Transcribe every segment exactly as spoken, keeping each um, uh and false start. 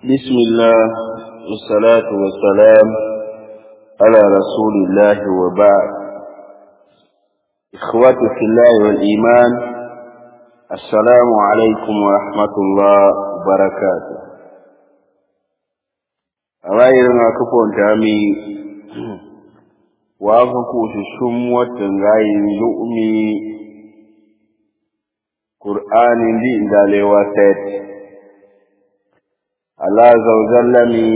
بسم الله والصلاة والسلام على رسول الله وبعد. إخواتي في الله والإيمان، السلام عليكم ورحمة الله وبركاته. أغيرنا كفون تامي وأفكو تشموة غير لؤمي قرآن دي إندالي واسات الله زوجلني.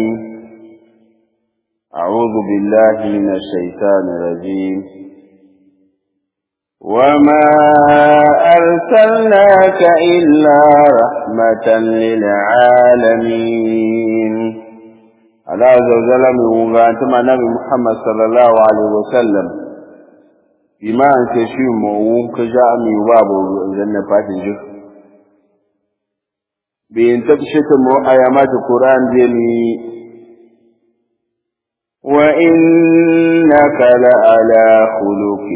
أعوذ بالله من الشيطان الرجيم. وما أرسلناك إلا رحمة للعالمين. الله زوجلني وغانتم نبي محمد صلى الله عليه وسلم بما أنتشي مووك جامي وابو جنة فاتجه بين تبشتم آيات القرآن جميع. وإنك لعلى خلق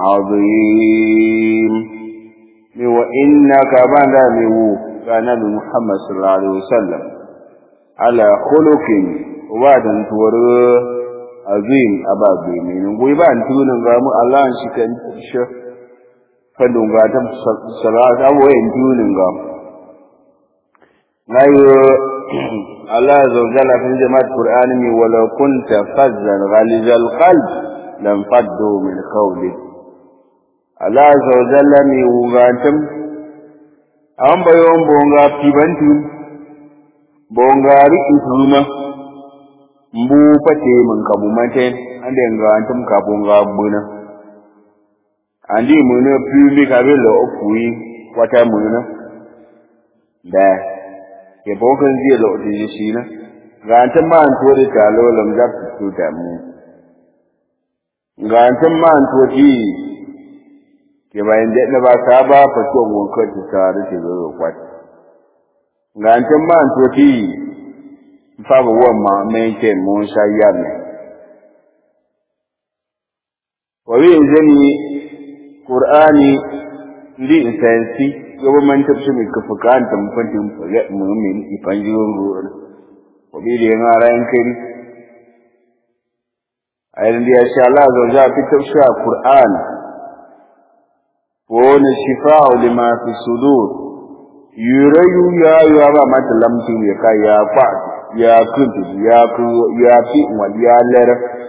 عظيم. وإنك بندمه كان محمد صلى الله عليه وسلم على خلق وعدا تورى عظيم أبابي من ويبان تونن غامو الله شكن تشف فدون غاتم صلاة أوين تونن غام غير الله عز وجل في جماعة القرآن ولو كنت فظا غليظ القلب لانفضوا من حولك. الله عز وجل مي وغاتم أم بيوم بونغا بيبانتو بونغا رئيسوما mbu pate mun kabu mate ande ngantum kabunga buna andi mun puli kabelo opui wata mun da ke bokan zai lo da shi na gantan ma an tori talo lam da su ta mu gantan ma an tori ke bayan da ba ta ba fa to mun ka ta tare ke zo kwat gantan ma an tori fa ba wa ma mai ke mun sha ya ne wa wi zani qur'ani ndi insansi government of shimi kufukan tamfantin ya mu'min ifanjiron ruwan wabili yana ran kai ayin da insha Allah zo za fi tafsir Qur'an wa shifa'u lima fi sudur yurayu ya ya ba mata lamtin ya kai ya fa ya kuntu ya ku ya fi wa ya lar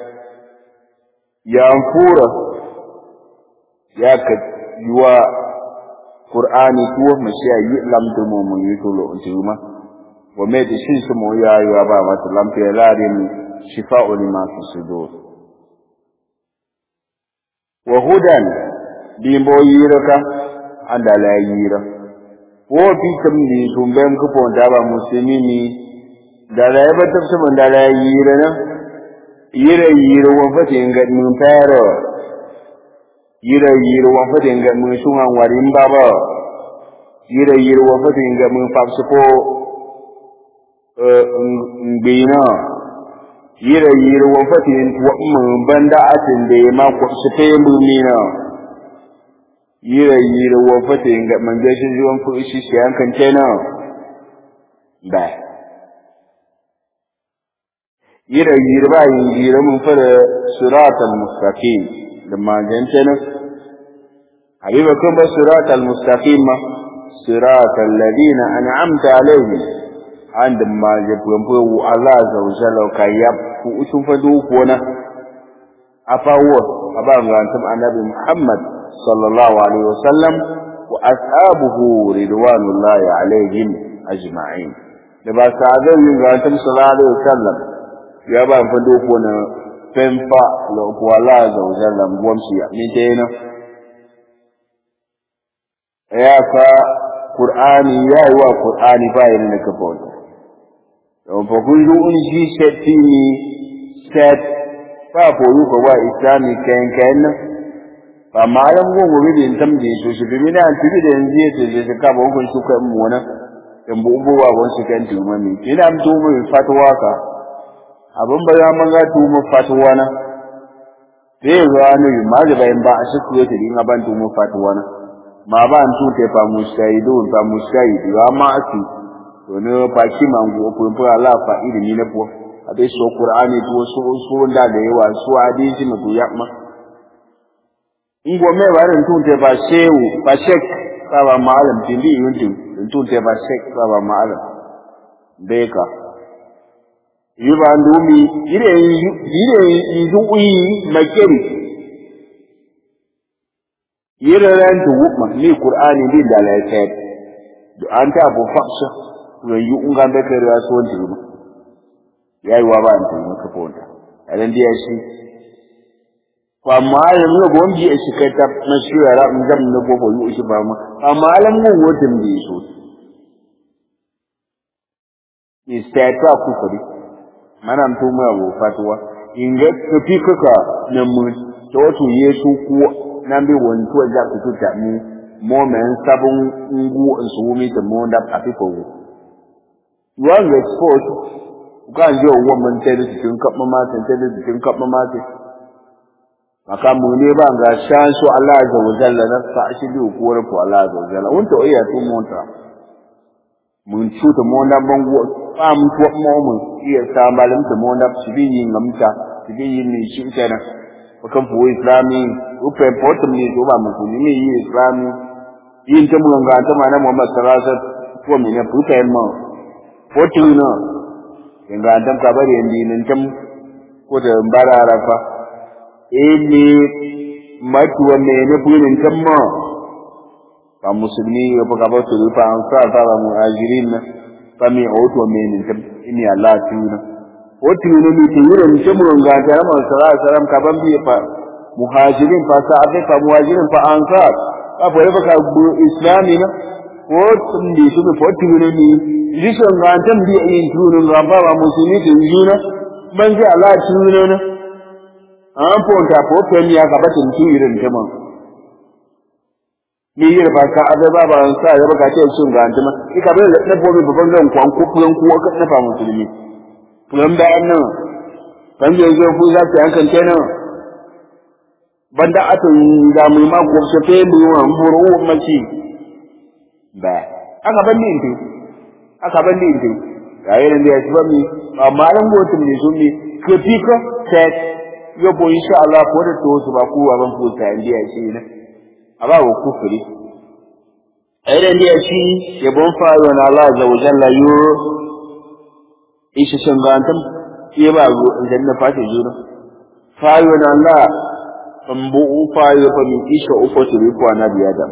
ya fura ya ka yuwa Qur'ani tuwo mashiya yi lamto mo mo yitolo ntuma wa me de shin mo ya yo ba mata lamto ya larin shifa'u lima fi sudur wa hudan dimbo yiraka andala yira wo bi kam ni tumbem ko ponda ba muslimini dala ya ba tafsa ban dala yira na yira yira wa fatin ga mun faro yira yira wa fatin ga mun sungan warin baba yira yira wa fatin ga mun fafsuko eh ngina yira yira wa fatin wa mun banda atin da ma ko su te mumina yira yira wa fatin ga man ga shi zuwan ku shi shi hankan kenan ba yira yira ba yira mun fara siratal mustaqim da magantana habiba kun ba siratal mustaqim صراط الذين أنعمت عليهم عندما يبقوا الله عز وجل كياب وشوفدوكونا أفاوه أبان أنتم النبي محمد صلى الله عليه وسلم وأصحابه رضوان الله عليهم أجمعين لبا سعدين أنتم صلى الله عليه وسلم يبان فدوكونا فنفع لو الله عز وجل وامشي ميتين يا فا Qur'ani yayi wa Qur'ani bayin da kafa wata to fa kullu un shi shatini shat fa ko yu ko wa islami kan kan fa malam go go bidin tamje so shi bi mina tibi da yanzu yace je ka ba gun su kan mu wana in bu bu wa gon shi kan tuma mi ina am tumu fatwa ka abun ba ya manga tumu fatwa na sai ga ne ma da bayin ba a shi ko ta din aban tumu fatwa na ma ba an tute fa mushahidun fa mushahidi wa ma asi to ne fa ki mango ko ko Allah fa ilimi ne ko abai so Qur'ani to so so da da yawa so hadisi ne to yakma ingo me barin tun te ba shehu ba shek ba malam tindi yuntin tun te ba shek ba malam beka yiba ndumi ire ire izui makeri ire ran to wukma ni Qur'ani din da laike do anta abu faksa to yi unga da kare wasu wanda ba yayi wa ba anta ne ka fonta alan dia shi fa malam ne gombi shi kai ta mashura mun zam ne gobo yu shi ba ma fa malam mu wotin bi so istata ku kadi manam to mu abu fatwa inga to pikaka na mu to to yesu ku nan bi won to ja ku tuta mu mo men sabun ngu nsu mi to mo da apiko wo one resport kan je wo mun tare cikin kabba ma tare cikin kabba ma maka mu ne ba ga shan su Allah azza wa jalla na sa shi bi ku wara ko Allah azza wa jalla wonta iya to monta mun chuta monda bango am to mo mun iya sambalin to monda sibi yin ngamta sibi yin ni shi kenan kan fu islami upe potom ni to ba mun ni yi islami yin ta mun ga ta mana Muhammad sallallahu alaihi wasallam ko me ne futa yin mo fotuna inga dan ka bari indi nan tam ko da bara rafa ini matuwa me ne burin tam mo pa musulmi ko ka ba su fa an sa ta ba muhajirin fa mi auto me ne tam ini Allah tuna otuna ni ti yure ni tam ga ta Muhammad sallallahu alaihi wasallam ka ban bi fa muhajirin fa sa abe fa muhajirin fa ansar ka bore ba ka islami na ko tun di su ko tuna ni rishon ga tan bi yin tunun ga ba musulmi din juna ban ji Allah tuna na an fonta ko pen ya ga batin tuirin tama ni yir ba ka abe ba ba sa ya ba ka ce shin ga tama ika bai da bobe babban gan kwan ko kulan ko ka nafa musulmi kulan da annan kan je zo ku za ta yankan kenan banda atun da mu ma ko se fe mu wa mburu maci ba aka bandi inte aka bandi inte yayin da ya ci ba mi amma ran gotun ne sun mi ko fika set yo bo insha Allah ko da to su ba ku ban futa indiya shi ne aba ku kufuri ayran dia shi ya bon fayo na Allah azza wa jalla yo ishi shangantam ye ba go janna fata juna fayo na Allah ambu fayo fa mi isha ufo tiri ko na biya da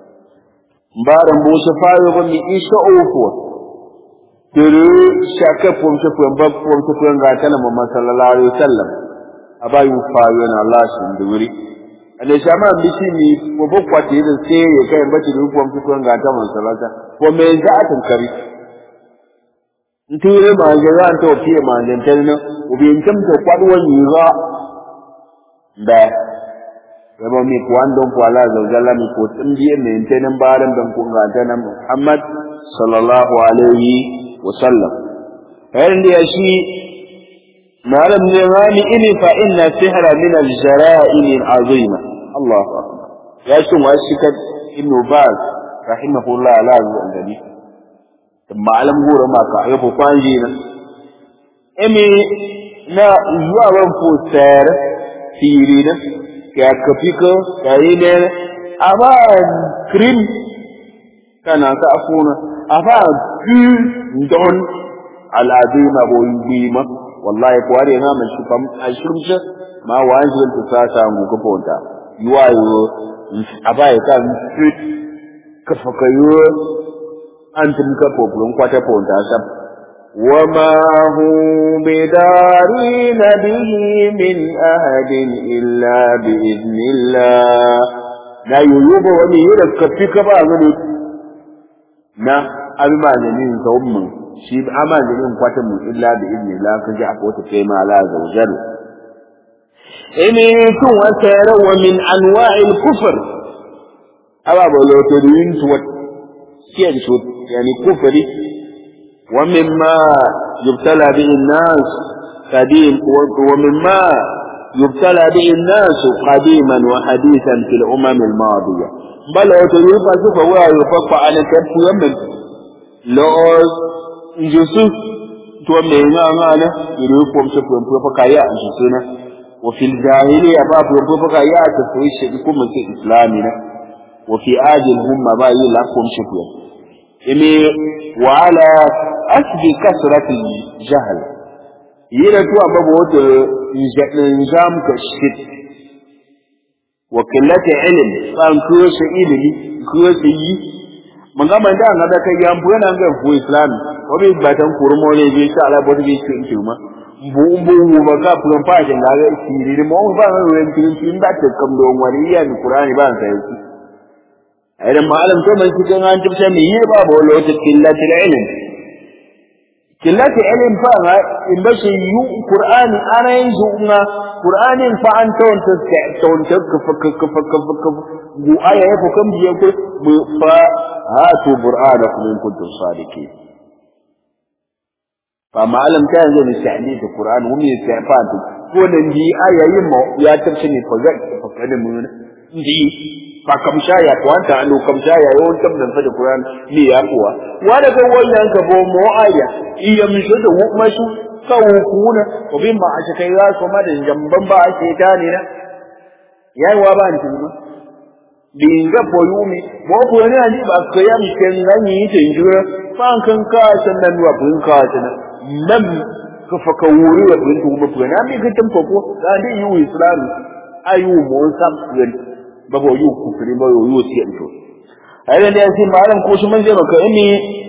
mbaran bo shi fayo fa mi isha ufo tiri shaka pom shi pom ba pom shi pom ga tana Muhammad sallallahu alaihi wasallam abayu fayo na Allah shin duri ane shama bishi ni ko bokwa te da sai ya kai bace da pom shi pom ga tana sallallahu ko me za a tankari ntire ma ga ran to fiye ma ga tanno ubin kam to kwadwan yira da yabo mi kwandon ko Allah zawjalla mi ko tambiye ne tanan baran dan ko ga tanan Muhammad sallallahu alaihi wasallam hayin da shi malam ne rani ini fa inna sihra min al-jara'im al-azima Allahu akbar ya shi wa shi ka ibn Baz rahimahullah ala al-andabi malam gora ma ka yabo kwanji na emi na zuwa ban futar sirina ya kafika yayi ne aba krim kana ka afuna aba ku don al-azima boy bima wallahi ko are na man shi fam ashirumsa ma wajin ta sasa mu ka fonta yuwayo abai kan fit ka fakayo antum ka populon kwata fonta sab wama hu bidarin bihi min ahadin illa bi idnillah la yuyuba wani yura ka fika ba gani na almanin zawmun shi amalin kwatan mu illa bi idnillah ka ji akwai ta kai ma la zawjal ini kun wasara wa min anwa'il kufr aba bolo to din to what kiyan to yani kufri wa mimma yubtala bi an-nas qadim wa mimma yubtala bi an-nas qadiman wa hadithan fil umam al-madiyah bal to yufa sufa wa yufa ala kafu yamin laws njusu to me nga nga na iri ko mse ko ko kaya njusu na wa fil jahiliya ba ko ko kaya ta sai shi ko mun ce islami na wa fi ajil humma ba yi la ko mse ko ime wa ala asbi kasrati jahl yira to ababu wato nizam ka shit wa qillati ilm ban ko shi ilimi ko shi yi mangama da nga da kai yambu yana ga fu islam ko bi batan kurmo ne bi sha Allah bodu bi cin cuma mbu mbu ba ka fu fa jin ga ga sirri mo ba ga wen cin cin da ta kam do wani ya ni qur'ani ba sai ki ai dan malam to mai cikin an tibta mi yi ba bo lo ta qillati ilm qillati ilm fa ga in ba shi yu qur'ani ana yin zuwa qur'anin fa an tawon ta tawon ta ka fa ka fa ka gu aya ya fa kam biye ko fa هاتوا برهانكم إن كنتم صادقين فما علم كان زي نستعدي في القرآن ومن يستعفانتم كون نجي آية يمو يا تبشني فقط فقط من نجي فكم شاية وانت عنه كم شاية يوم تبدأ في القرآن لي أقوى وانا قول لأنك فهمو آية إيا من شده وقمشو كوكونا وبما عشكيات وما جنبان با شيطاننا يا وابان تلما binga boyumi bo bo ne ani ba ko ya mi ken nan yi tenjura fan kan ka san nan wa bun ka tan nam ka fa ka wuri wa bun tu ba na mi gidan ko ko da ni yu islam ayu mo sam yen ba bo yu ku firi ba yu ti to ai da sai malam ko shi man je maka ini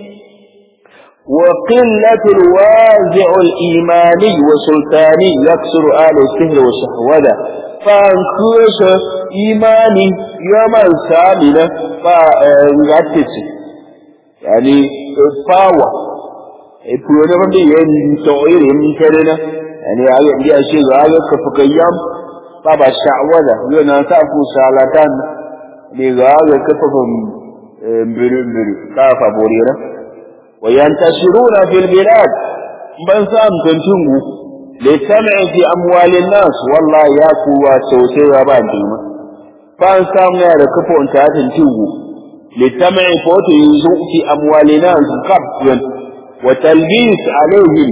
wa qillatu alwazi' alimani wa sultani yaksuru ala sihr wa shahwada fan kusa imani yaman samina fa ngatici yani power e pure ban da yin to irin kare na yani ayi biya shi ga ga ka fakayam ba ba sha'wada yana sa ku salatan ne ga ga ka fa biru biru ka fa borira wa yantashiruna fil bilad ban sam tantungu لسمع في أموال الناس والله يا قوة سوسي وبعدين فانسامنا ركفوا انتهات الجو لسمع فوت يزوء في أموال الناس قبضا وتلبيس عليهم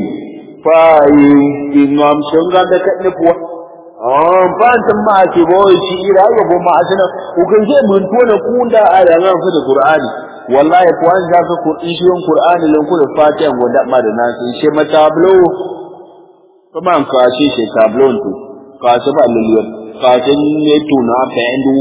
فإنهم شنغا دكتنفوا آه فانتم ما تبوي شئيرا يبو معسنا وكان جاء من تونا كوندا على نام في القرآن والله يقوان ذاك إيشيون قرآن لن كل فاتح ودأ ما دناس إيشي متابلو kuma an kashe shi tablon to kashe ba liliyar kashe ne tuna fendu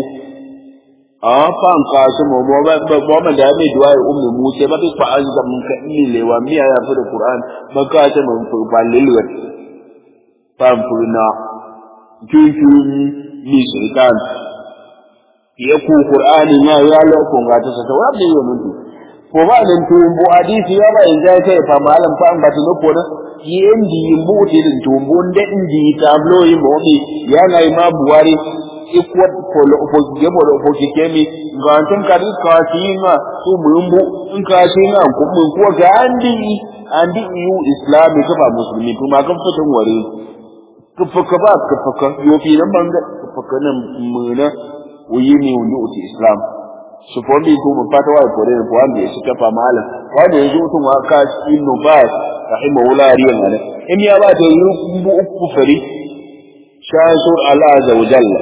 a fa an kashe mo mo ba ba ma da mai duwa ummu musa ba fa an da mun ka ni lewa miya ya fi da qur'an ba kashe mun fa ba liliyar fa furna juju ni shaitan ya ku qur'ani ma ya la ko ga ta sa wa da yo mun ko ba dan tumbu hadisi ya ba in ga kai fa malam fa an ba ta ko na yendi yimbuti din tumbu nde ndi tablo yimobi yana ima buwari ikwa polo opoje polo opoje kemi ngantum kadi kasinga tumumbu nkasinga kumun ko gandi andi yu islami ka ba muslimi kuma kan fatan ware kufaka ba kufaka yofi nan banga kufaka nan muna uyini wani uti islam su fondi to mu fata wai kore ko ande shi kafa malam wanda yanzu tun aka ibnu bas rahimahullah riyan ana in ya ba ta yi uku fari shashur Allah azza wa jalla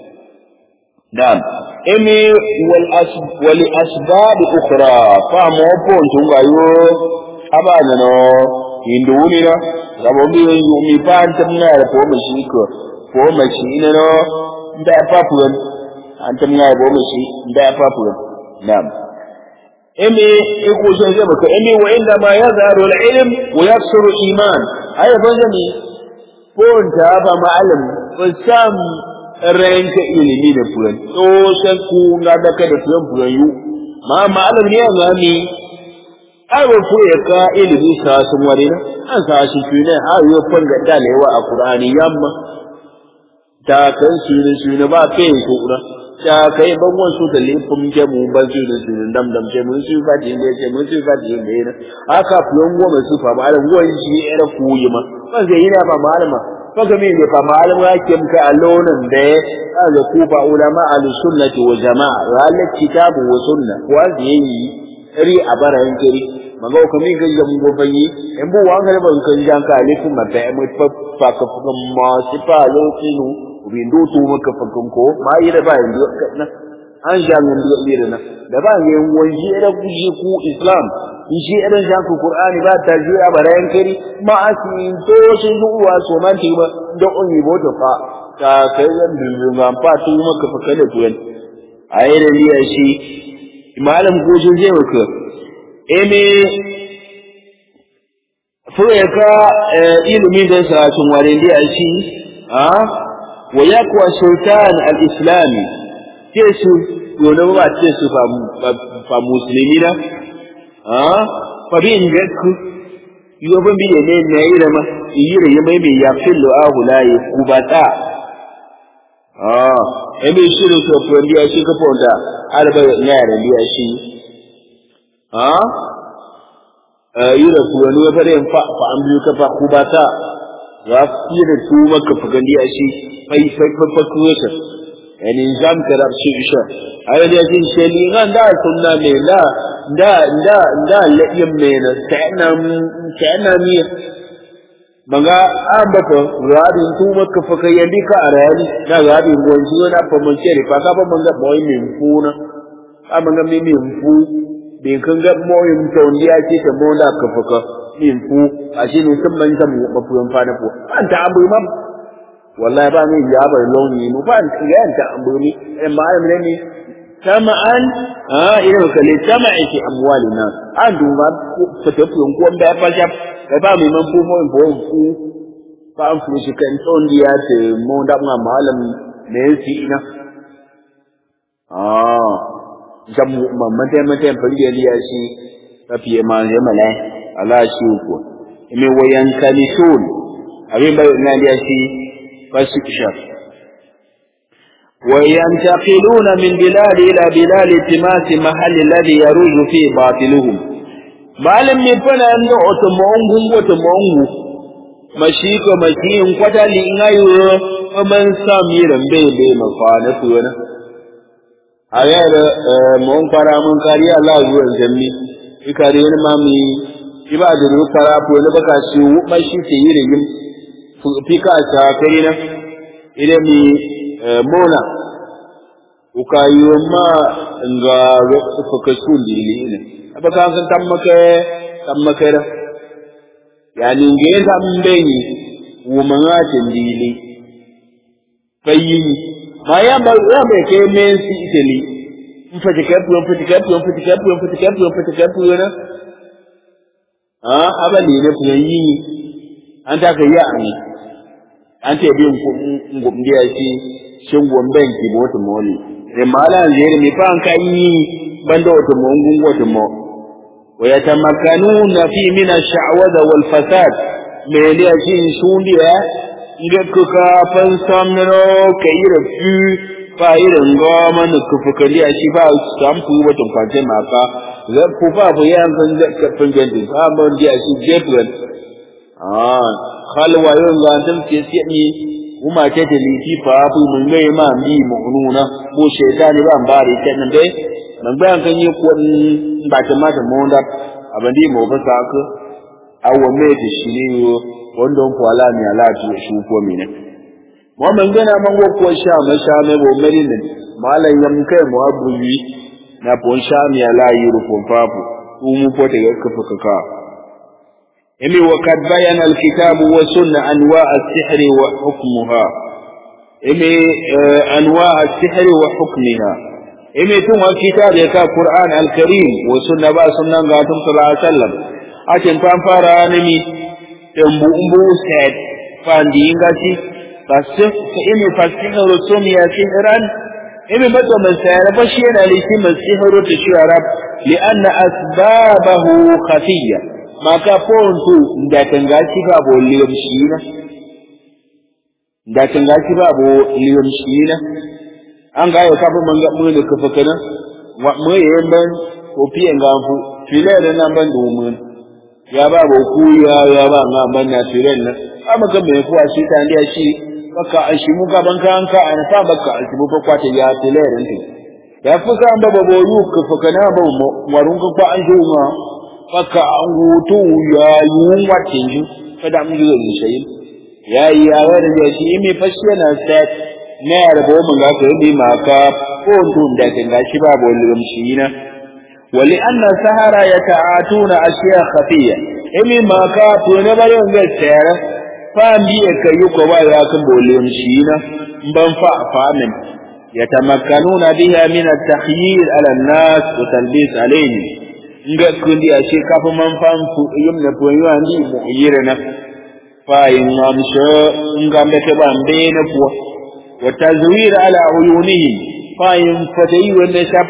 dan imi wal asb wal asbab ukhra fa mo pon tun gayo abana no induni na gabo bi yumi pan tamna ko mu shi ko ko mu shi ina no da papuan antum ya bo mu shi da papuan nam imi iko sai zai baka imi wa inda ma yazharu al-ilm wa yaksuru iman ay banjani pon ta ba ma'alim wasam ranka ilimi da furan to san ku na da ka da furan furan yu ma ma'alim ne ga ni ai wa ko ya ka ilimi sa sun ware na an sa shi tune har yo fanga dalewa a qur'ani yamma ta kan shi ne shi ne ba kai ko qur'ani ta kai ban wasu da lefin ke mu ban su da su dam dam ce mun su fadi ne ce mun su fadi ne ne aka fuyon goma su fa malam goyin shi era kuyi ma ba zai yi na ba malama fa ga me ne fa malama ke muka allonan da ala ku ba ulama al-sunnati wa jamaa wal kitabu wa sunna wa zai yi ri a barayin kiri maga ko mi ga yam go fanyi en bu wa ga ban kan jan ka le ku ma ta mu fa fa ka fa ma si pa lo tinu bi ndu tu ma ka fa ko ma yi da ba ndu na an ja mun ndu yi da na da ba yin wonji da ku ji ku islam shi irin jan ku qur'ani ba ta ji a barayan kari ma asi to shi uwa so man ti ba da on yi boto fa ta kai yan bilbil ma fa tu ma ka fa kada ku yan ayi da liya shi malam ko shi je maka eme fuka ilimi da sa tun warin liya shi a wa yakwa sultan al-islami ke su yone ba ce su fa fa muslimi na ah fa bi ingaku yo ban bi ne ne ira ma ira ya mai ya fillo ahu la yi kubata ah e bi shiru to ko ndiya shi ka fonda alba ne ya ndiya shi ah eh ira ku ne ba bare fa fa an biyu ka fa kubata ya fi da su maka fa gandiya shi fai fai fa ku ta yani zam karab shi isha ayo da jin sheli ngan da sunna ne la da da da layyam ne na ta'na ta'na mi manga amba ko radin tu maka fa kai yandi ka arani da radin gonji na fa mun ce fa ka fa manga boy min funa amanga mi min fu bin kan ga boy mun to ndiya ce ta monda ka fa ka min fu ashi ne sun man zam mafuyan fa na fu an ta abu mam wallahi ba ni ya bar launi mu ba ni ga ta ambuni amma ai ne tama'an ah ina ka le tama'i fi amwalina an duba fata fun ko da fa sha ba mi man fu mo bo fu fa an fu shi kan ton dia te mo da ma malam ne si ina ah jam mamman ta mata fa ya shi fa fiye ma je mala ala shi ko ime wayan kalisun abin ba na dia shi فسكشر وينتقلون من بلاد إلى بلاد التماس محل الذي يروج فيه باطلهم معلم يفنى أن أتمعهم وتمعهم مشيك ومشيهم قتل إنايو ومن ساميرا بي بي مفانة ونا أغير منقرى منقرى الله يوزمي إكارين مامي إبادة الوقرى ونبكى سيو مشي سيرهم fika ta karina ile mi mona ukayo ma nga fuka sundi ile abaka kan tammake tammake da yani nge tambeni wumanga tindili fayi ma ya ba ya be ke men si iteli mfati kapu mfati kapu mfati kapu mfati kapu mfati kapu na ah abali ne fuyi anta ka ya ani ante bi ngumbi ati shingon banki boto moli e mala zere mi fan kai bando to mo ngungo to mo waya tamakkanuna fi min ash-sha'wada wal fasad me ne ati shundi ya ide ko ka fan samno kayira fi fa irin goma ne ku fukali a shi fa sampu wato kwance maka za ku fa bu yan kan da kafin gandi fa mun dia shi jefran ah khalwa yon ga dan ke ni kuma ce da liti fa bu mun ga ma mi mu'nuna ko shedani ba bari kan dai nan bayan kan yi ko ba ta mata monda abandi mo ba sa ka awo me da shi ne wanda ko ala mi ala to shi ko mi ne mo man gana man go ko sha ma sha me bo mari ne malan yam kai mo abuyi na pon sha mi ala yi ru pon papu umu ko te ka fa ka إمي وقد بيّن الكتاب والسنة أنواع السحر وحكمها إمي أنواع السحر وحكمها إمي ثم الكتاب يكا القرآن الكريم والسنة بقى سنة قاتم صلى الله عليه وسلم أتن فانفارا نمي تنبو أمبو سعد فاندينغاتي فإمي فالسحر سمي سحرا إمي متى من سحر فشينا لسم السحر تشعر لأن أسبابه خفية maka pontu ndatangaci babo liyam shina ndatangaci babo liyam shina an ga ka fa manga mun da kafa kana wa mu yemban ko fiye ngafu file da nan ban dumun ya babo ku ya ya ba nga ban na filen nan amma kan me kuwa shi ta ndiya shi baka ashi mu ga ban kan ka an fa baka ashi mu fa kwata ya file ran ya fuka an babo yu kafa kana ba warun ka an juma faka an hutu ya yi watin ju kada mun yi shayin ya yi ya wani da shi mai fashe na set na yarbo mun ga ko bi maka ko dun da kan gashi babu wani shi na wali anna sahara yata'atuna ashiya khafiya imi maka to ne bayan ga tsara fa biye kai ko ba ya kan bolin shi na ban fa famin yatamakkanuna biha min at-takhyir ala an-nas wa talbis alayhi nga kundi ashe kafin man fam fu yumna to yandi mu'yirana fa in amsha ngambe te bambe na fuwa wa tazwir ala uyunihim fa in fatayi wa nashab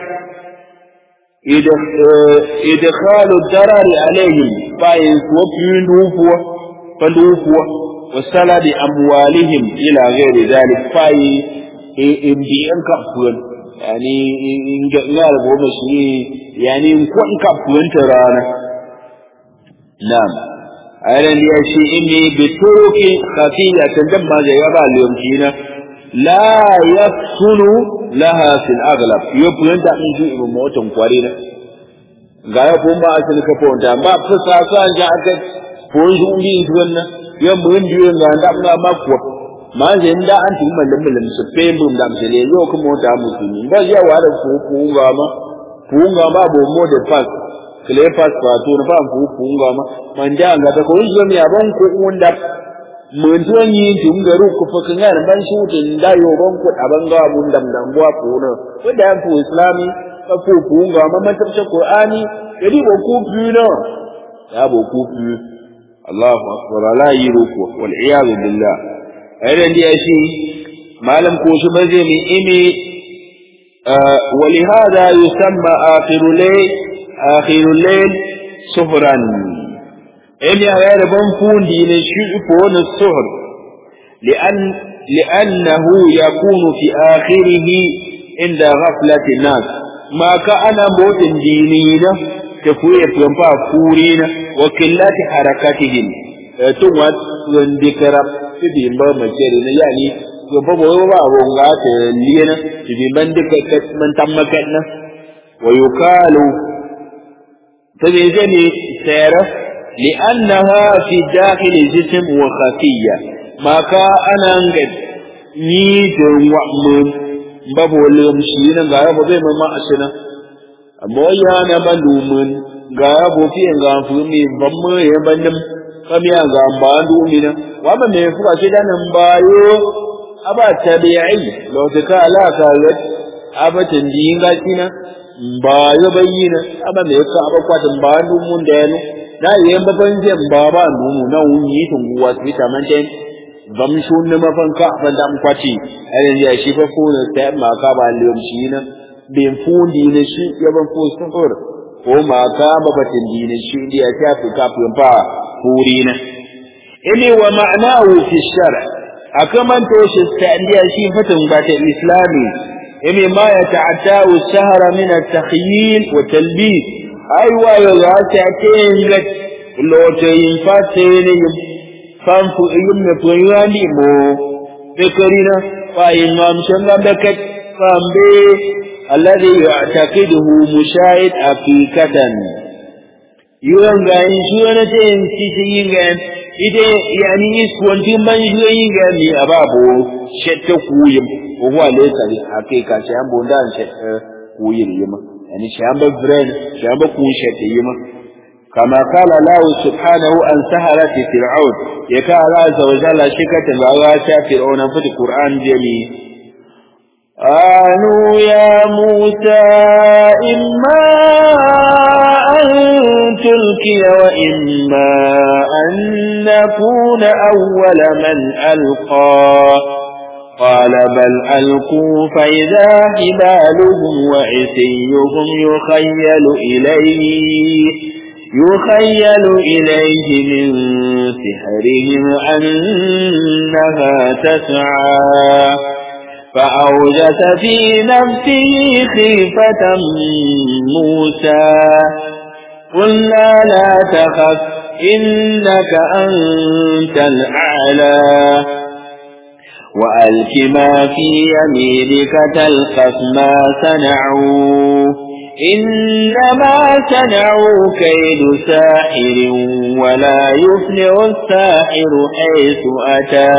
idkhalu ad-darar alayhim fa in suwafinu fuwa falufuwa wa saladi amwalihim ila ghairi dhalik fa in biyan kafuwan yani in ga ina da goma shi yani in ko in kafuwan ta rana na'am ayran ya shi inni bi turuki khafiya tandan ma ga yaba liyumkina la yafsulu laha fil aghlab yufuwan ta in ji ibn motan kware na ga ya ko ba asali ka fa wanda ba fusa san ja aka ko shi undi wannan yan mun biyo ga da ma kuwa ma je nda an tin mallam mallam su pe bum da msele yo ko mo da musulmi ba ya wa da ku ku ga ma ku ga ma bo mo de pass kle pass pa to na ba ku ku ga ma man ja ga ta ko yo mi abon ku unda mun to ni tin ga ru ku fa kan ga ban shi tin da yo ban ku aban ga bun dam dam bwa ku no ko da ku islami ka ku ku ga ma man tafsir qur'ani yadi bo ku fi no ya bo ku fi Allahu akbar la yiruku wal iyad billah ayran dia shi malam ko shi ba zai mi imi ولهذا يسمى آخر الليل آخر الليل سهرا إن غير بنفون دين الشعفون السهر لأن لأنه يكون في آخره عند غفلة الناس ما كان موت دينين تفوية ينفع فورين وكلات حركتهم تموت وندكر في بما مجرين يعني يبقى ويبقى ونغات لينا في بمن دكت من تمكتنا ويقال تجزني سيرة لأنها في داخل الجسم وخفية ما كان أنجد نيت وعمل بابو المشينا غابو بما ما أسنا أما يانا بلومن غابو في غافومي بما يبنم كم يغامبانو منا وما ميفوك سيدانا مبايو أبا تبيعي لو تكالا كالت أبا تندين غاتنا mbayo bayina aba meka abakwata mbandu mundeno na yemba banje mbaba numu na unyi tunguwa twita manten bamshunne mafanka banda mkwati alen ya shi fa funa ta maka ba liyom shina bin fundi ne shi ya ban fu safar ko maka babatin dine shi ya ta fi kafin fa furina ili wa ma'nahu fi shar' akaman to shi ta indiya shi fatan ba ta islami إني ما يتعداه السهر من التخييل والتلبيس أيوة يغاتعتين لك اللو تينفاتين فانفو إيم نفوياني مو ذكرنا فإمام شنغا بكت فانبي الذي يعتقده مشاهد حقيقة يوانغا إنشوانا تنسيسيين إذا يعني يسكون تمان يوانغا مي أبابو شتكويم وهو ليس حقيقة شام بوندان كويل يما يعني شام بفرين شام كوشة يما كما قال الله سبحانه أن سهرت فرعون يكا الله عز وجل شكة الغواشة فرعون في القرآن جميع قالوا يا موسى إما أن تلقي وإما أن نكون أول من ألقى قال بل ألقوا فإذا حبالهم وعصيهم يخيل إليه يخيل إليه من سحرهم أنها تسعى فأوجس في نفسه خيفة موسى قلنا لا تخف إنك أنت الأعلى وألك ما في يمينك تلقف ما صنعوا إنما صنعوا كيد ساحر ولا يفلح الساحر حيث أتى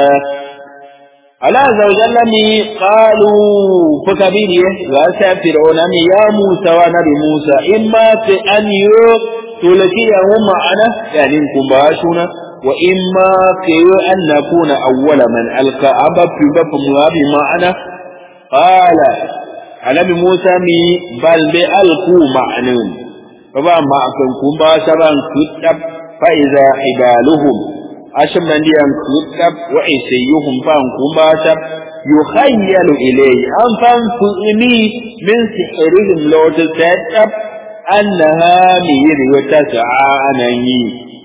الله عز وجل قالوا فكبيره وأسى فرعون يا موسى ونبي موسى إما في أن تلقيهم معنا يعني انكم باشونا وإما في أن نكون أول من ألقى أبا في باب مغابي معنا قال النبي موسى مي بل بألقوا معنون فبا معكم باشبا كتب فإذا حبالهم أشمن ديان كتب وعسيهم فانكم باشب يخيل إليه أنفان فؤني من سحرهم لو تتب أنها مير وتسعى أنني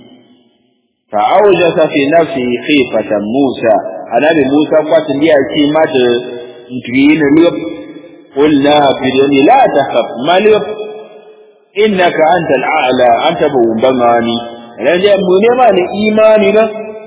فأوجس في نفسه خيفة موسى النبي موسى قد لي كلمة ترين لب قلنا في دني لا تخف ما لب إنك أنت الأعلى أنت بوبغاني لأن منما لإيماننا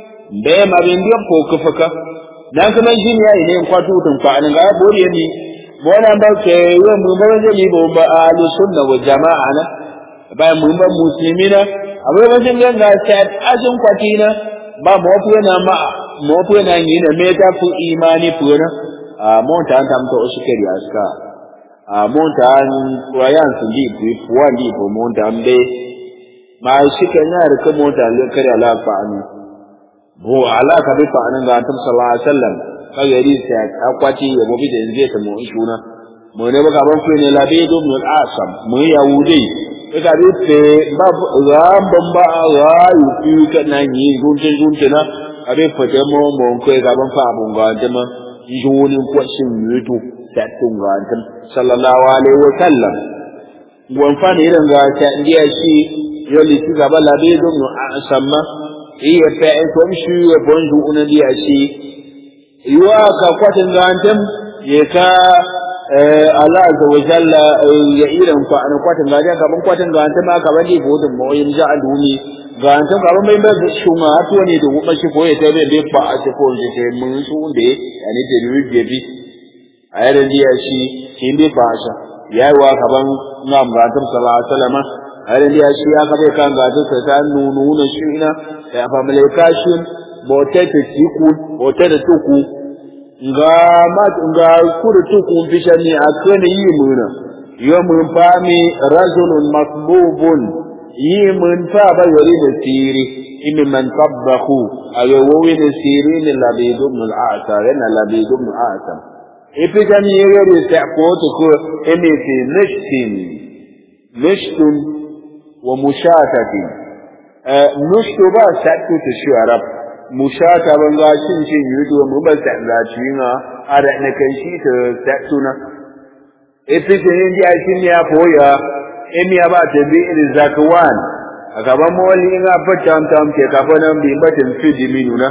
بما بين لب وكفك dan kuma jin yayi ne kwato tun fa an ga bore ni bona ba ke yo mu ba zai bo ba alu sunna wa jama'a na ba mu ba muslimina abai wajen ganga ta ajin kwatina ba mu wato na ma mu wato na yi da meta fu imani fu na a monta an tamto shi kari aska a monta an wayan su di fu fu di fu monta ambe ma shi kan ya rika monta le kare ala fa an bo ala ka bi fa an ga annabi sallallahu alaihi wasallam kagari sai akwati ya bobi da zai ta mu shuna mu ne baka ban ku ne labe do mu al-asam mu yahudi ka bi te ba ram bamba ga yu ka na ni gunte gunte na abe fate mo mo ko ga ban fa abun ga jama joni ko shin yuto ta tun ga annabi sallallahu alaihi wasallam gon fa ne irin ga ta indiya shi yoli ci gaba labe do mu al-asam ma iya fa ko shi ya bonju una dia shi yiwa ka kwatin gantam ya ka Allah azza wa jalla ya irin fa an kwatin gaja ka ban kwatin gantam aka bane bodin mu yin ja adumi gantam ka ban mai ba shuma to ne da kuma shi ko ya tabe be fa a ce ko je te mun su de yani da rubi bi ayar dia shi kin be fa sha yayi wa ka ban ngam gantam sallallahu alaihi wasallam ayar dia shi aka be kan gantam sai ta nunu na shi ina ya fa malaika shi bote ta tiku bote da tuku nga mat nga kudu tuku bishani akene yi muna yo mun fami rajulun masbubun yi mun fa ba yori da siri imi man tabbahu ayo wowi da siri ni labidu min al-a'sa yana labidu min al-a'sa ipijani yeri sa ko to ko emi fi nishtin nishtun wa mushatatin nushtu ba sa tu ta shi arab mushata ban ga shin shin yudo mu ba ta da cinga ara ne kai shi ta tattuna ifi ce yin ya shin ya boya emi ya ba ta bi irin zakwan a gaban mawali ina fata tam ke kafa nan bi batin fi diminuna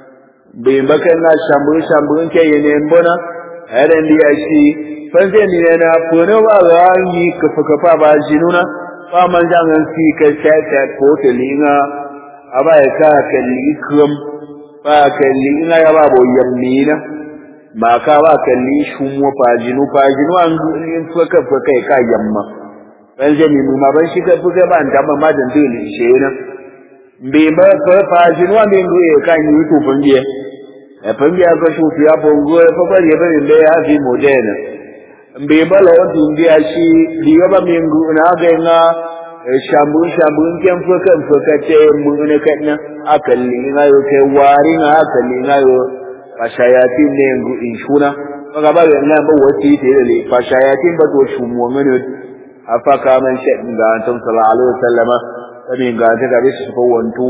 bi baka na shambu shambu ke yene mbona ara ndi ya shi fanze ni na fono ba ga yi kafa kafa ba jinuna ba man jangan si ka ta ta ko te linga aba ya ka kalli ikram ba kalli ina ya ba boyan mina ba ka ba kalli shumo fajinu fajinu an in fuka fuka ka yamma ban je ni mu ma ban shi ka fuka ba an dama ma dan dole she na be ba fa fajinu an bin ruye kan yi to bangiye e bangiya ko shu ya bongo e fa ba ye ba be ya fi modena be ba lo dindiya shi diga ba mingu na ga na shambu shambu ken fuka fuka ce mun ne kana akalli ngayo ke wari na akalli ngayo fashayatin ne ngu inshuna kaga ba ga nan ba wati te le fashayatin ba to shumo ngane afaka man shi ga antum sallallahu alaihi wasallam tabi ga ta ga bisu ko wantu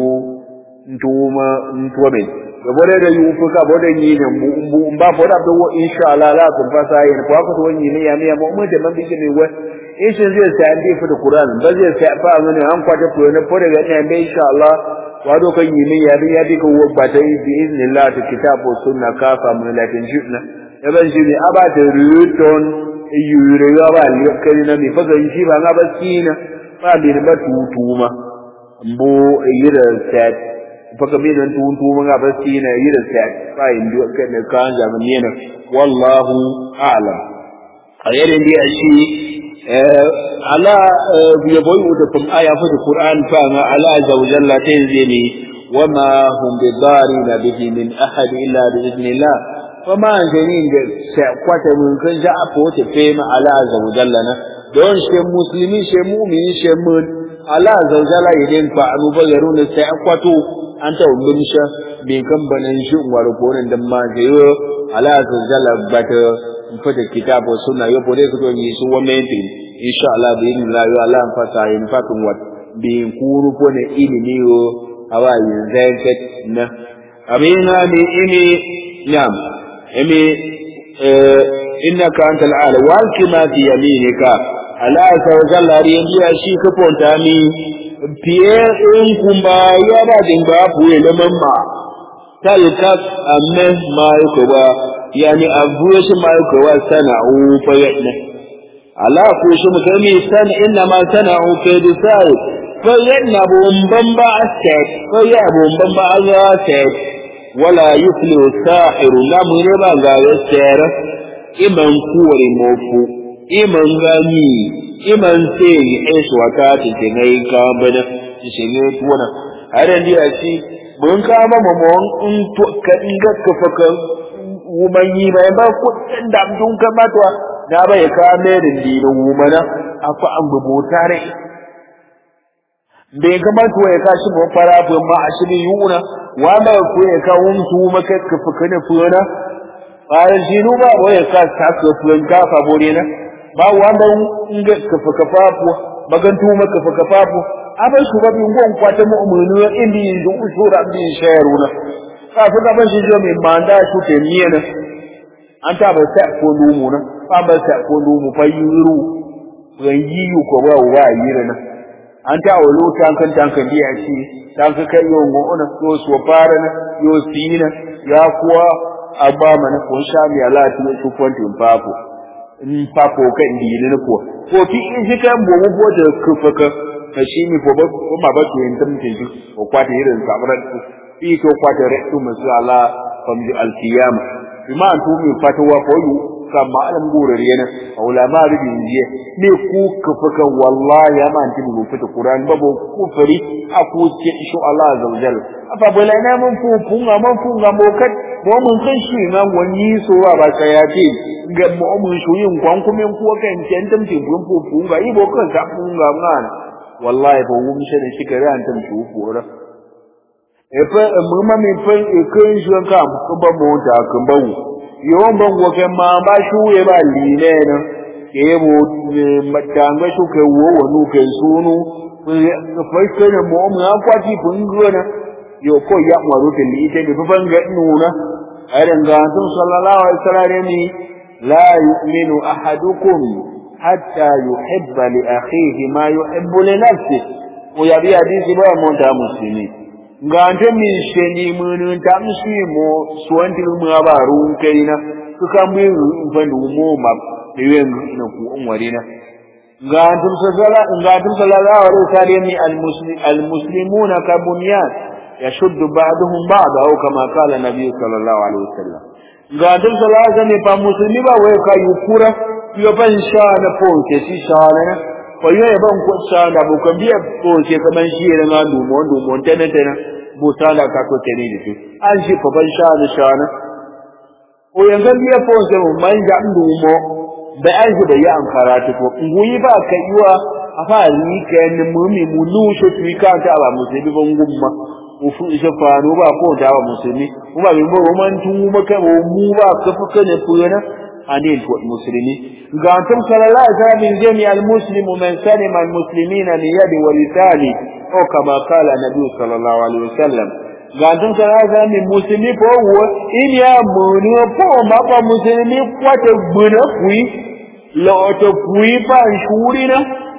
ntuma ntome ga bore da yu fuka bode ni ne mu ba boda do insha Allah la kun fasa yin ko ko to ni ne ya ne mu mu da man bi ne wa ishin zai sai an bi da Qur'an ba zai sai fa ngane an kwata ko ne fore ga ne be insha Allah wado kan yi ne ya bi ya bi ko ba ta yi bi iznillah ta kitabu sunna ka fa mun lakin jibna ya ban shi ne aba ta ruton yure ya ba li kai na mi faga shi ba ga baskina ba bi ba tutuma mbo yira set faga bi nan tutuma ga baskina yira set ba indu kan kan jami'ina wallahu a'lam ayarin di shi ala ya boy da kun aya fa da Qur'an fa ma ala zawjalla tanzini wama hum bidarina bihi min ahad illa bi idnillah fama janin da sai kwata mun kan ja a fote fe ma ala zawjalla na don she muslimi she mu'mini she mun ala zawjalla idan fa anu bagaruna sai kwato an ta umbin sha bin kan banan shi waro konan dan ma jayo ala zawjalla bata fata kitabu sunna yo bode ko ni su wa menti insha Allah bi inna yo Allah fata yin fatun wat bi kuru ko ne ilimi yo awayin zanket na amina bi ini yam emi eh innaka antal ala wal kima fi yaminika ala zawjalla riya shi ka fonta mi fiye in kuma ya ba din ba buye na mamma talkat amma mai ko ba yani abuye shi mai ko wa sana'u fa yadna ala ko shi mutami san inna ma sana'u fa disai fa yadna bomban ba asat fa ya bomban ba azat wala yufli sahiru la mureba ga yasar iman kuwari mofu iman gani iman sai esu wakati tinai ka bana shi ne tuwana haran dia shi mun ka ba mamon in to ka inga ka faka wumanyi bai ba kudin da dun ka matwa na bai ka merin dinin wumana afa an bubuta rai bai ga matwa ya kashi mu fara bu ma ashiri yuna wa ba ku ya ka wuntu maka ka faka ne funa bayan jinu ba wai ka ta ka fun ka fa bore na ba wanda inga ka faka fafu magantu maka faka fafu abai su ba bin gon kwata mu'minu indi yin usura bin shayaruna kafu da ban shi jo mai manda su ke miyana an ta ba ta ko lumu na ba ba ta ko lumu fa yuru ran yiyu ko ba wa yira na an ta wa lu tan kan tan kan biya shi tan ka kai yo ngo ona to so fara na yo sina ya kuwa abba mana ko sha mi ala ti su fontin papo in papo kan di ne ko ko fi in shi kan bo bo da kufaka ka shi mi ko ba ko ma ba to yin tamtin shi ko kwata irin sabran iko kwata retu masala famji alqiyama bima antumi fatwa koyu kama alam gurar yana ulama rubin je ne ku kafaka wallahi ya man tibu fita qur'an babo kufari aku ce insha Allah zawjal afa bala na mun fu funga mun funga mokat mo mun kan shi na wani so ba ka yace ga mu mun shuyin kwan kuma ku kan tantam tin fu funga ibo kan sa funga man wallahi ba mu shi da shi kare an tam shu fura efe mama mi fe ekin shi ka ko ba mo ta kan bawo yon ban wo ke ma ba shu ye ba li ne na ke mo matanga shu ke wo wo nu ke sunu fa ke ne mo mu akwa ti fungo na yo ko ya mo ro te li te bi ban ga nuna aran ga tun sallallahu alaihi wasallam ni la yu'minu ahadukum hatta yuhibba li akhihi ma yuhibbu li nafsihi ko ya bi hadisi ba mo ta muslimi ngante mi shendi munu tamshi mo suwanti mu abaru kaina suka mu fandu mo ma dewen na ku umwarina ngante sala ngante sallallahu alaihi wasallam almuslim almuslimuna ka bunyan yashuddu ba'dhum ba'da aw kama qala nabiy sallallahu alaihi wasallam ngante sallallahu alaihi wasallam pa muslimi ba we ka yukura yo ban sha na ponke si sha na ko yo ban ko sha na bu kan biya ponke kaman shi ne ma du mo du mo tana tana butala ka to tani dite an shi fa ban sha da shana o yanga biya fo se mo man ja ndu mo da an shi da ya an karatu ko nguyi ba kai yiwa afa ni kan mu mi mu nu so tu ka ta ba musulmi ban gumma o fu isa fa no ba ko da ba musulmi kuma bi mo man tu mu ka mu ba ka fu kana fuyana anil ko muslimi ga antum sallallahu alaihi wasallam jami al muslimu man salima al muslimina li yadi wa lisani o kama qala nabi sallallahu alaihi wasallam ga antum sallallahu alaihi wasallam muslimi ko wo in ya muni ko ma ba muslimi kwata gbuna kui lo to kui ba shurina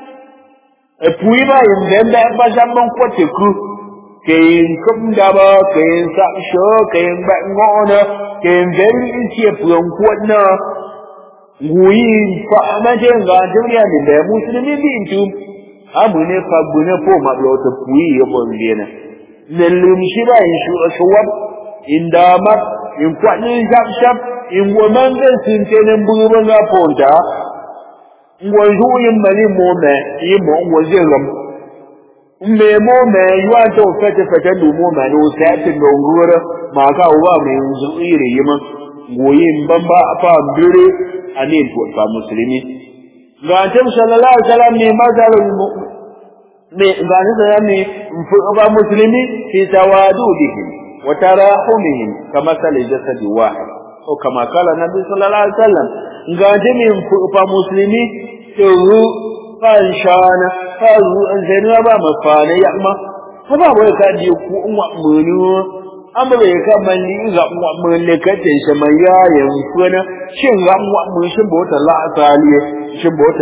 e kui ba yin da ba jamman kwata ku kayin kum da ba kayin sa sho kayin ba ngona kayin very easy furan kwana nguyi fa amaje ga duniya ne da musulmi bin tu amune fa gune ko ma lo to puyi yo bon dena ne lim shi ba in shu shawab inda ma in kwani shap shap in woman da sin tenen buban ga ponta ngwanzu yin mali mo me yi mo ngwaje gam me mo me yuwa to fete fete du mo me no sai no ngura ma ka wa me nzu ire yima goyin bamba fa bire anin to fa muslimi ga annabi sallallahu alaihi wasallam ne mazalul me ga annabi ne fa muslimi fi tawadudihi wa tarahumihim kama sal jasadi wahid o kama kala nabi sallallahu alaihi wasallam ga annabi fa muslimi to kan shana kazu an zai ba mafana ya ma fa ba wai ka ji ku umma munu an ba bai ka mani ga umma mun ne ka ce shi mai yayin kuna shin ga umma mun shin bota la asali shin bota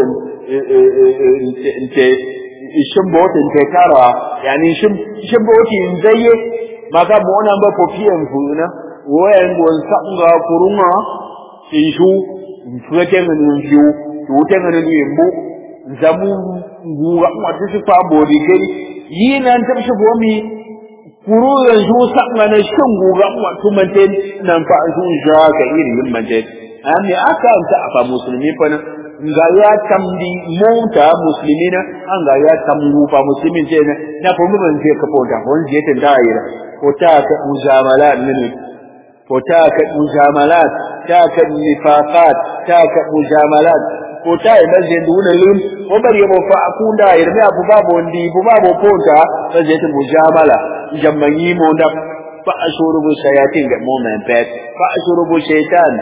inte shin bota inte kara yani shin shin bota in zaye maka mu wannan ba kofiyan funa wayan gon sanga kuruma shin shu fuete mun shu tuute mun yimbu zamu nguwa wata su fa bodi kai yi nan ta shi gomi kuru yanzu sanga na shin guga wato mante nan fa su ja ka irin mante ami aka ta fa musulmi fa nan ga ya tamdi mota muslimina an ga ya tamu fa muslimin ce na na fa mun ce ka fota won je ta daira ko ta ka mujamalat min ko ta ka mujamalat ta ka nifaqat ta ka mujamalat ko ta yi mazin duna lim ko bari mo fa akunda irme abu babo ndi bu babo ponta sai ta mujamala jammanyi mo da fa ashuru bu shayatin ga mo man pet fa ashuru bu shaytan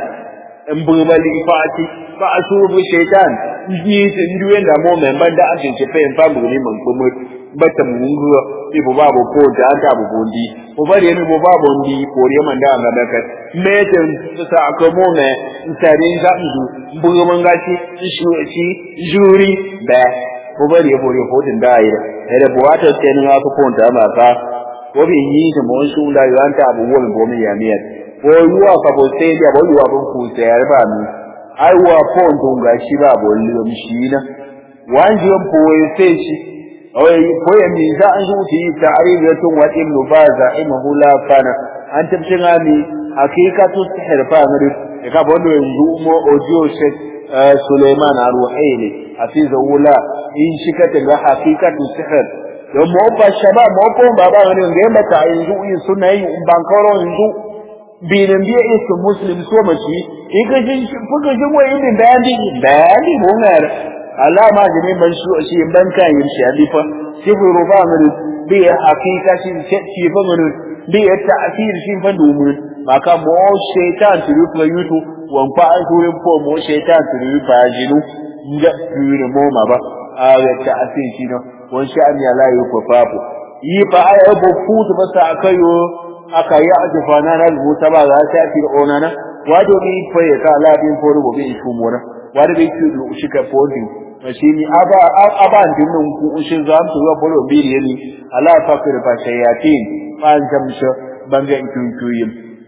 mbubali fati fa ashuru bu shaytan yi nduwe da mo man banda ajin ce fe fa bu ni man ko mo bata mungu ibu babo ponta anta bu bondi ko bari ni bo babo ndi ko re man da ga da ka meten sa aka mo ne tsarin ga ndu buga mangaci shi juri da ko bari ya bore hotin da ayi da buwata kenan aka fonta ma ka ko bi yi da mun su da yanta abu wol gomi ya miya ko yuwa fa bo sai da bo yuwa bun ku sai ba mi ai wa fonto ga shi ba bo liyo shi na wanje po sai shi oi ko ya mi za an zuti ta'ariyatun wa ibn baza imhula kana an tabshin ami hakikatu sihr fa ngari ka bondo yanzu mo audio shek Suleiman Aruhaili hafiza ula in shika ga hakikatu sihr don mo ba shaba mo ko baba ne ngemba ta yanzu yi sunai ban koro yanzu binin biye isu muslim so mace iga jin fuka jin wai din dandi dandi mo ngar Allah ma jini ban shi shi ban kan yin shi alifa sifru ba mun bi hakikati shi fa mun bi ta'sir shi fa domin maka mo shaitan turu fa yutu wan fa turin po mo shaitan turu fa jinu nga turu mo ma ba a ga ta asin shi no wan sha an ya layi ko papo yi fa ay bo futu ba sa akayo aka ya ajfana na rubuta ba za ta fi onana wado ni fa ya ka labin ko rubo bi shi mo na wado bi shi lu shi ka podi mashini aba aba dinnin ku shi zam to ya bolo bi ne ala fakir fa shayatin fa jamsha bangan tuntuyin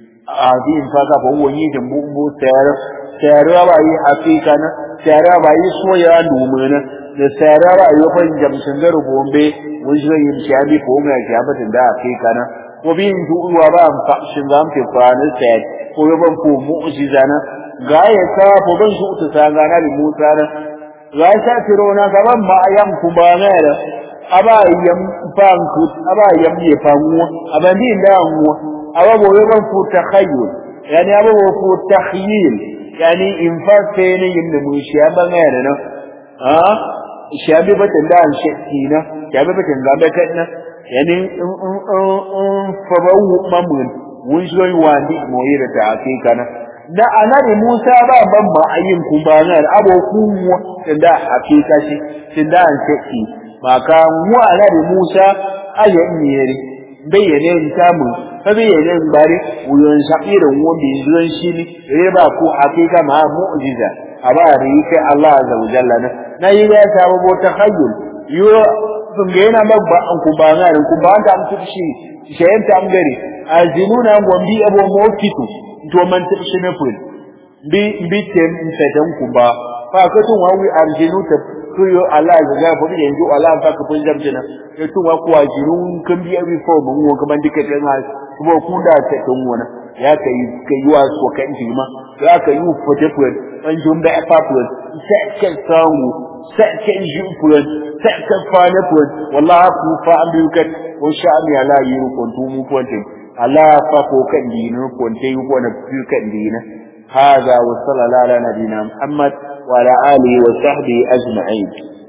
azin faka ba wani da bumbu sayar sayar ba yi hakika na sayar ba yi soya lumuna da sayar ba yi fan jamshin da rubombe wajin yin shabi ko mai shabatin da hakika na ko bin duwa ba am fa shin zam ke fani sai ko ban ko mu'jiza na ga ya ka ko ban su ta sanga na Musa na ga sa firona gaban ma ayam ku ba na da aba yam fanku aba yam ye fangu abandi da mu أبو يبقى فو تخيل يعني أبو فو تخيل يعني إنفاق فيني يمن مشيابا غيرنا ها شابي بتندان شكينا شابي بتندان بتنا يعني فبو ممن وجوي واندي مويرة تعقيقنا da annabi Musa ba ban ma ayin ku ba nan aboku da hakika shi tunda an shaki maka mu annabi Musa ayin yeri bayyane ta mu fa bayyane bari wuyon shakirin wanda zuwan shi ne riba ko hakika ma mu'jiza aba rike Allah azza wa jalla na yi ya sabo bota hayyul yo sun ga yana babba an ku ba nan ku ba ta amsu shi shayen ta amgari azinuna gombi abo mokitu to man ta shi ne ful bi bi tem fedan ku ba fa ka tun wawi arjinu ta kuyo Allah ya ga fa yanzu Allah fa ka fun jamjina ya tun wa kuwa jinun kan bi abi fo mun wo kaman dike kan ha kuma ku da ta tun wona ya kai kai wa so kan jima ya kai u fote puan an jumba fa puan sai kan sangu sai kan jin puan sai kan fane puan wallahi ku fa an biyu kan wa sha'ani ala yiru kon tu mu ponte ala fa ko kan dinu ponte yu ko na biyu kan dina hada wa sallallahu ala nabina muhammad wa ala alihi wa sahbihi ajma'in